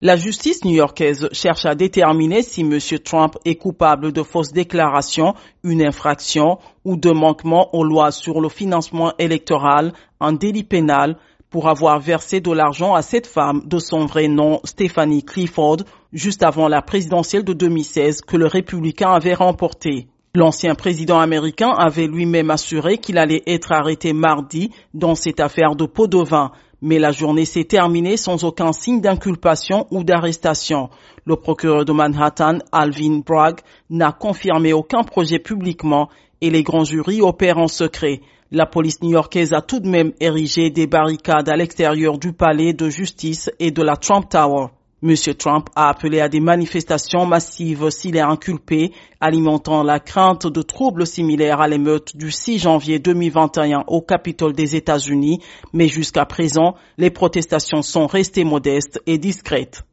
La justice new-yorkaise cherche à déterminer si M. Trump est coupable de fausses déclarations, une infraction ou de manquement aux lois sur le financement électoral, un délit pénal, pour avoir versé de l'argent à cette femme de son vrai nom, Stephanie Clifford, juste avant la présidentielle de 2016 que le républicain avait remportée. L'ancien président américain avait lui-même assuré qu'il allait être arrêté mardi dans cette affaire de pot de vin. Mais la journée s'est terminée sans aucun signe d'inculpation ou d'arrestation. Le procureur de Manhattan, Alvin Bragg, n'a confirmé aucun projet publiquement et les grands jurys opèrent en secret. La police new-yorkaise a tout de même érigé des barricades à l'extérieur du palais de justice et de la Trump Tower. M. Trump a appelé à des manifestations massives s'il est inculpé, alimentant la crainte de troubles similaires à l'émeute du 6 janvier 2021 au Capitole des États-Unis, mais jusqu'à présent, les protestations sont restées modestes et discrètes.